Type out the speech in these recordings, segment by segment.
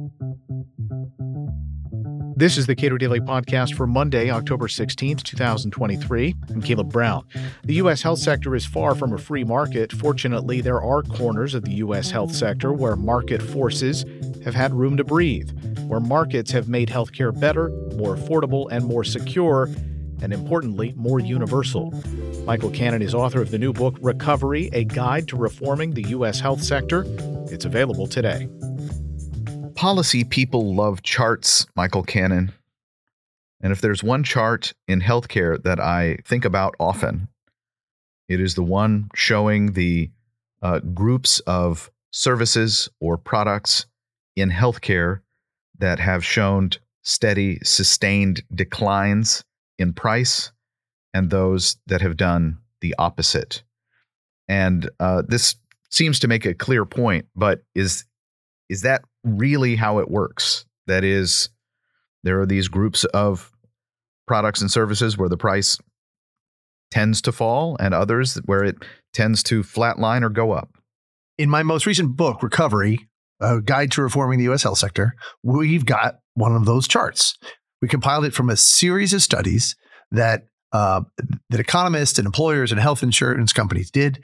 This is the Cato Daily Podcast for Monday, October 16th, 2023. I'm Caleb Brown. The U.S. health sector is far from a free market. Fortunately, there are corners of the U.S. health sector where market forces have had room to breathe, where markets have made healthcare better, more affordable, and more secure, and importantly, more universal. Michael Cannon is author of the new book, Recovery, A Guide to Reforming the U.S. Health Sector. It's available today. Policy people love charts, Michael Cannon. And if there's one chart in healthcare that I think about often, it is the one showing the groups of services or products in healthcare that have shown steady, sustained declines in price and those that have done the opposite. And this seems to make a clear point, but is that really how it works? That is, there are these groups of products and services where the price tends to fall and others where it tends to flatline or go up. In my most recent book, Recovery, A Guide to Reforming the U.S. Health Sector, we've got one of those charts. We compiled it from a series of studies that economists and employers and health insurance companies did,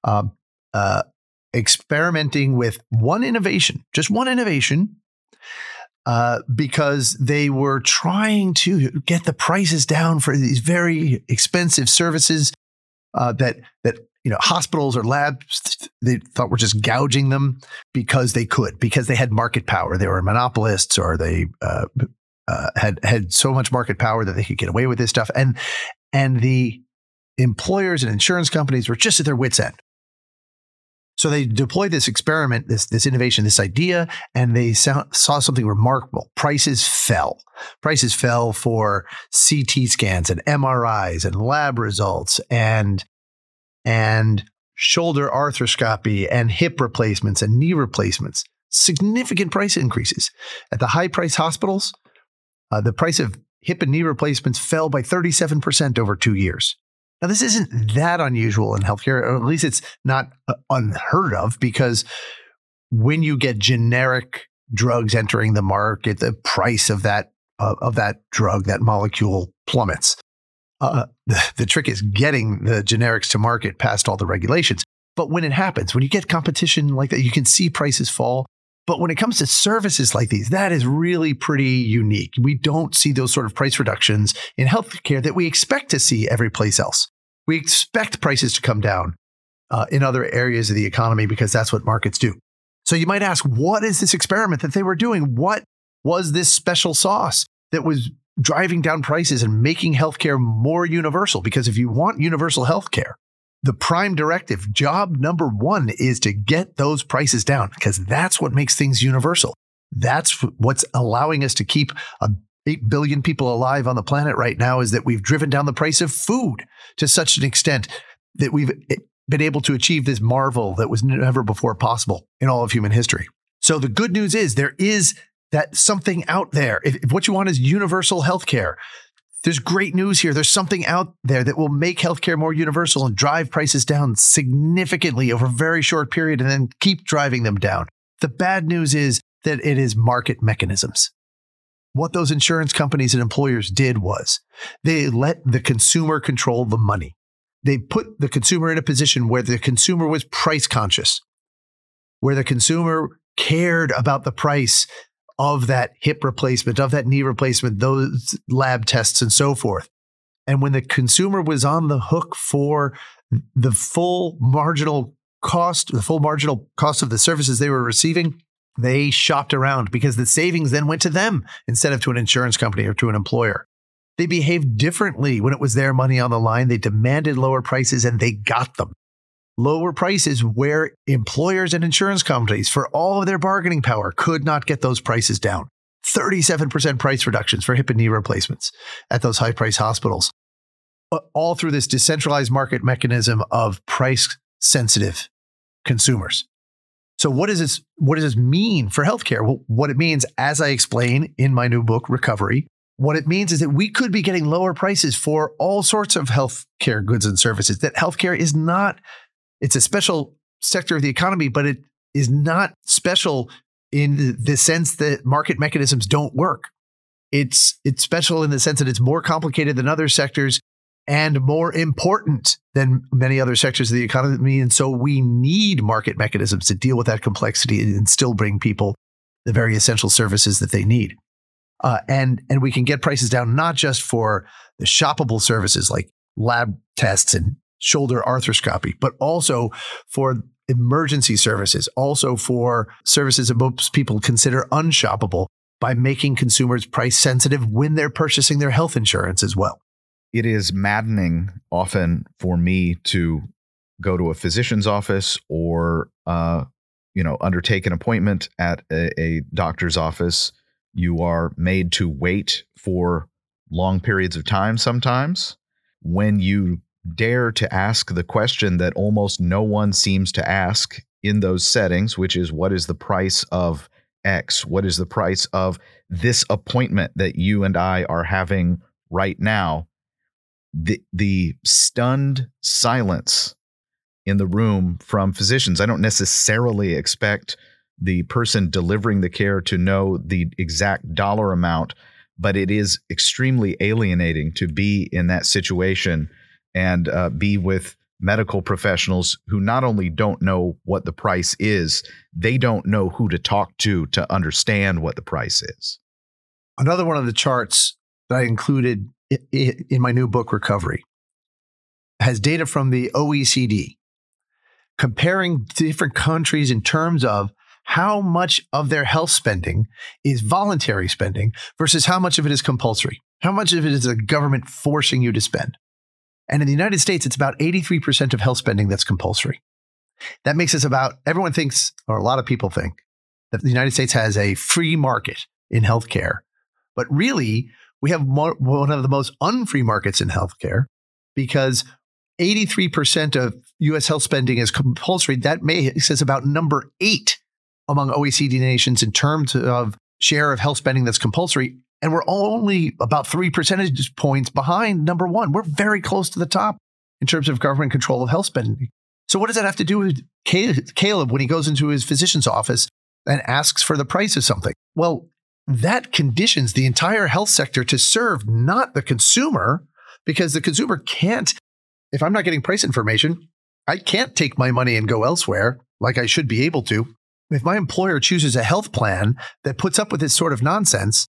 experimenting with just one innovation, because they were trying to get the prices down for these very expensive services that hospitals or labs, they thought were just gouging them because they had market power. They were monopolists, or they had so much market power that they could get away with this stuff. And the employers and insurance companies were just at their wits' end. So they deployed this experiment, this innovation, this idea, and they saw something remarkable. Prices fell. Prices fell for CT scans and MRIs and lab results and shoulder arthroscopy and hip replacements and knee replacements. Significant price increases. At the high price hospitals, the price of hip and knee replacements fell by 37% over 2 years. Now, this isn't that unusual in healthcare, or at least it's not unheard of, because when you get generic drugs entering the market, the price of that drug, that molecule, plummets. The trick is getting the generics to market past all the regulations. But when it happens, when you get competition like that, you can see prices fall. But when it comes to services like these, that is really pretty unique. We don't see those sort of price reductions in healthcare that we expect to see every place else. We expect prices to come down in other areas of the economy because that's what markets do. So you might ask, what is this experiment that they were doing? What was this special sauce that was driving down prices and making healthcare more universal? Because if you want universal healthcare, the prime directive, job number one, is to get those prices down, because that's what makes things universal. That's what's allowing us to keep 8 billion people alive on the planet right now, is that we've driven down the price of food to such an extent that we've been able to achieve this marvel that was never before possible in all of human history. So the good news is there is that something out there. If what you want is universal healthcare, there's great news here. There's something out there that will make healthcare more universal and drive prices down significantly over a very short period and then keep driving them down. The bad news is that it is market mechanisms. What those insurance companies and employers did was they let the consumer control the money. They put the consumer in a position where the consumer was price conscious, where the consumer cared about the price of that hip replacement, of that knee replacement, those lab tests and so forth. And when the consumer was on the hook for the full marginal cost of the services they were receiving, they shopped around, because the savings then went to them instead of to an insurance company or to an employer. They behaved differently when it was their money on the line. They demanded lower prices and they got them. Lower prices where employers and insurance companies, for all of their bargaining power, could not get those prices down. 37% price reductions for hip and knee replacements at those high-price hospitals. All through this decentralized market mechanism of price-sensitive consumers. So what does this mean for healthcare? Well, what it means, as I explain in my new book, Recovery, what it means is that we could be getting lower prices for all sorts of healthcare goods and services. That healthcare is not, it's a special sector of the economy, but it is not special in the sense that market mechanisms don't work. It's special in the sense that it's more complicated than other sectors and more important than many other sectors of the economy. And so we need market mechanisms to deal with that complexity and still bring people the very essential services that they need. And we can get prices down not just for the shoppable services like lab tests and shoulder arthroscopy, but also for emergency services, also for services that most people consider unshoppable, by making consumers price sensitive when they're purchasing their health insurance as well. It is maddening often for me to go to a physician's office or, undertake an appointment at a doctor's office. You are made to wait for long periods of time sometimes. When you dare to ask the question that almost no one seems to ask in those settings, which is, what is the price of X? What is the price of this appointment that you and I are having right now? The stunned silence in the room from physicians. I don't necessarily expect the person delivering the care to know the exact dollar amount, but it is extremely alienating to be in that situation and be with medical professionals who not only don't know what the price is, they don't know who to talk to understand what the price is. Another one of the charts that I included in my new book, Recovery, has data from the OECD comparing different countries in terms of how much of their health spending is voluntary spending versus how much of it is compulsory. How much of it is the government forcing you to spend? And in the United States, it's about 83% of health spending that's compulsory. That makes us everyone thinks, or a lot of people think, that the United States has a free market in healthcare. But really, we have one of the most unfree markets in healthcare, because 83% of U.S. health spending is compulsory. That makes us about number 8 among OECD nations in terms of share of health spending that's compulsory. And we're only about 3 percentage points behind number 1. We're very close to the top in terms of government control of health spending. So what does that have to do with Caleb when he goes into his physician's office and asks for the price of something? Well, that conditions the entire health sector to serve not the consumer, because the consumer can't, if I'm not getting price information, I can't take my money and go elsewhere like I should be able to. If my employer chooses a health plan that puts up with this sort of nonsense,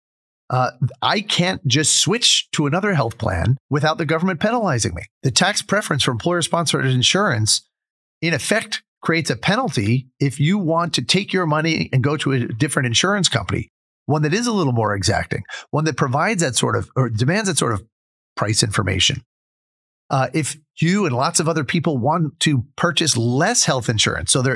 I can't just switch to another health plan without the government penalizing me. The tax preference for employer-sponsored insurance, in effect, creates a penalty if you want to take your money and go to a different insurance company, one that is a little more exacting, one that provides that sort of, or demands that sort of price information. If you and lots of other people want to purchase less health insurance, so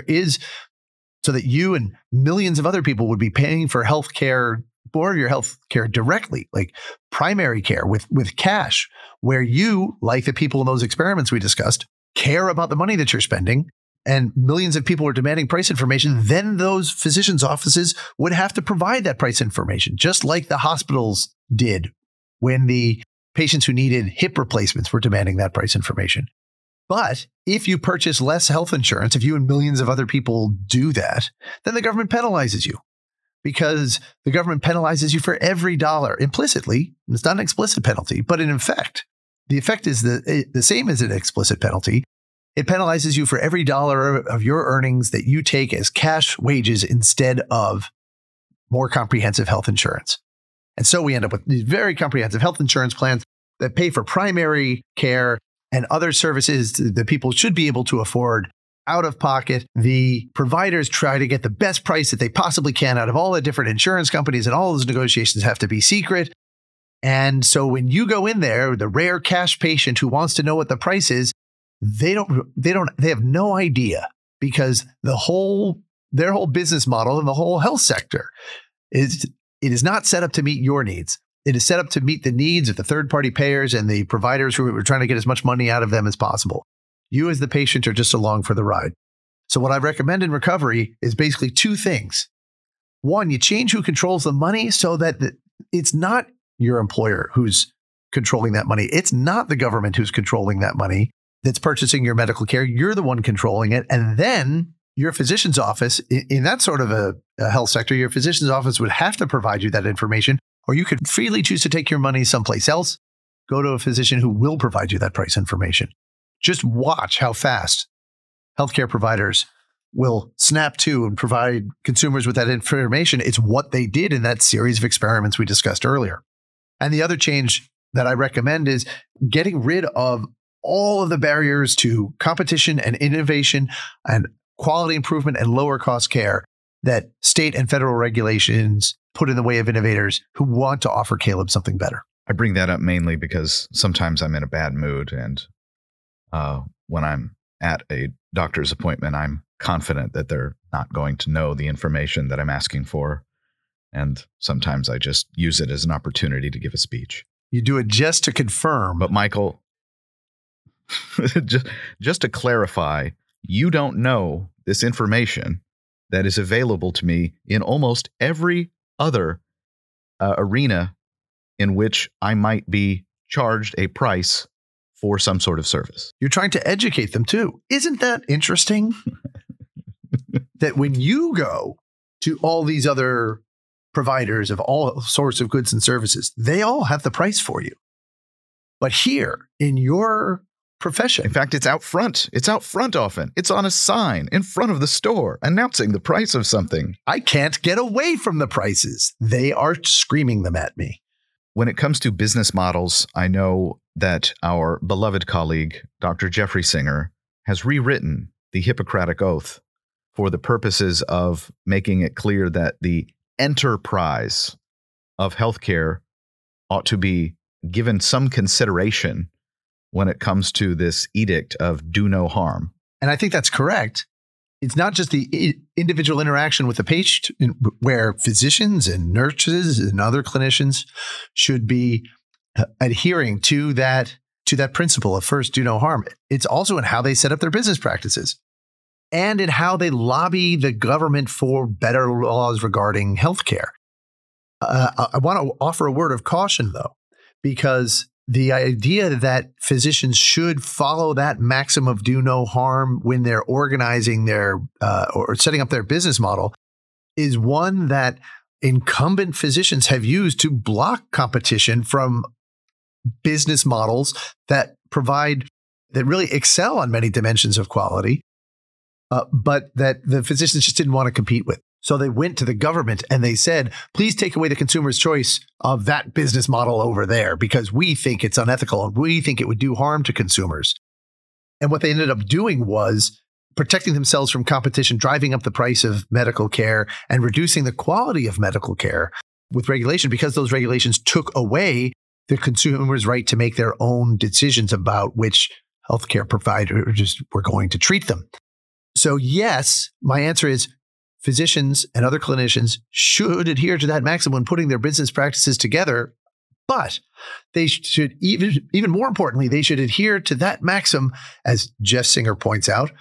that you and millions of other people would be paying for health care, more of your health care directly, like primary care with cash, where you, like the people in those experiments we discussed, care about the money that you're spending, and millions of people are demanding price information, then those physicians' offices would have to provide that price information, just like the hospitals did when the patients who needed hip replacements were demanding that price information. But if you purchase less health insurance, if you and millions of other people do that, then the government penalizes you, because the government penalizes you for every dollar implicitly. It's not an explicit penalty, but in effect, the effect is the same as an explicit penalty. It penalizes you for every dollar of your earnings that you take as cash wages instead of more comprehensive health insurance. And so we end up with these very comprehensive health insurance plans that pay for primary care and other services that people should be able to afford out of pocket. The providers try to get the best price that they possibly can out of all the different insurance companies, and all those negotiations have to be secret. And so when you go in there, the rare cash patient who wants to know what the price is, they have no idea, because their whole business model and the whole health sector is not set up to meet your needs. It is set up to meet the needs of the third-party payers and the providers who are trying to get as much money out of them as possible. You as the patient are just along for the ride. So what I recommend in recovery is basically 2 things. 1, you change who controls the money so that it's not your employer who's controlling that money. It's not the government who's controlling that money that's purchasing your medical care. You're the one controlling it. And then your physician's office, in that sort of a health sector, your physician's office would have to provide you that information, or you could freely choose to take your money someplace else, go to a physician who will provide you that price information. Just watch how fast healthcare providers will snap to and provide consumers with that information. It's what they did in that series of experiments we discussed earlier. And the other change that I recommend is getting rid of all of the barriers to competition and innovation and quality improvement and lower cost care that state and federal regulations put in the way of innovators who want to offer Caleb something better. I bring that up mainly because sometimes I'm in a bad mood, and when I'm at a doctor's appointment, I'm confident that they're not going to know the information that I'm asking for. And sometimes I just use it as an opportunity to give a speech. You do it just to confirm. But Michael, just to clarify, you don't know this information that is available to me in almost every other arena in which I might be charged a price for some sort of service. You're trying to educate them too. Isn't that interesting? That when you go to all these other providers of all sorts of goods and services, they all have the price for you. But here in your profession, in fact, it's out front. It's out front often. It's on a sign in front of the store announcing the price of something. I can't get away from the prices. They are screaming them at me. When it comes to business models, I know that our beloved colleague, Dr. Jeffrey Singer, has rewritten the Hippocratic Oath for the purposes of making it clear that the enterprise of healthcare ought to be given some consideration when it comes to this edict of do no harm. And I think that's correct. It's not just the individual interaction with the patient where physicians and nurses and other clinicians should be adhering to that principle of first do no harm. It's also in how they set up their business practices and in how they lobby the government for better laws regarding healthcare. I want to offer a word of caution, though, because the idea that physicians should follow that maxim of do no harm when they're organizing their or setting up their business model is one that incumbent physicians have used to block competition from business models that really excel on many dimensions of quality, but that the physicians just didn't want to compete with. So they went to the government and they said, please take away the consumer's choice of that business model over there because we think it's unethical and we think it would do harm to consumers. And what they ended up doing was protecting themselves from competition, driving up the price of medical care and reducing the quality of medical care with regulation because those regulations took away the consumer's right to make their own decisions about which healthcare providers were going to treat them. So yes, my answer is physicians and other clinicians should adhere to that maxim when putting their business practices together, but they should even more importantly, they should adhere to that maxim, as Jeff Singer points out,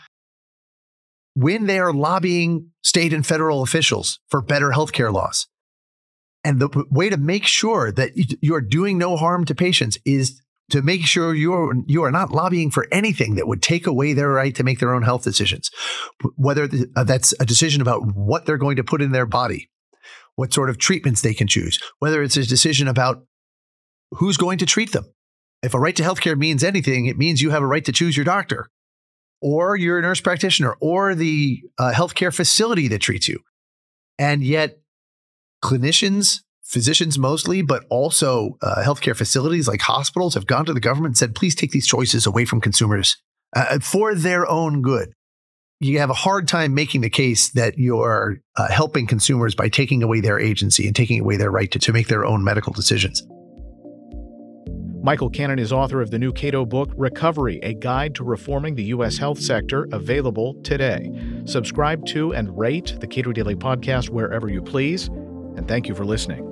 when they are lobbying state and federal officials for better healthcare laws. And the way to make sure that you are doing no harm to patients is to make sure you are not lobbying for anything that would take away their right to make their own health decisions, whether that's a decision about what they're going to put in their body, what sort of treatments they can choose, whether it's a decision about who's going to treat them. If a right to healthcare means anything, it means you have a right to choose your doctor or your nurse practitioner or the healthcare facility that treats you. And yet clinicians, physicians mostly, but also healthcare facilities like hospitals have gone to the government and said, please take these choices away from consumers for their own good. You have a hard time making the case that you're helping consumers by taking away their agency and taking away their right to make their own medical decisions. Michael Cannon is author of the new Cato book, Recovery, A Guide to Reforming the U.S. Health Sector, available today. Subscribe to and rate the Cato Daily Podcast wherever you please, and thank you for listening.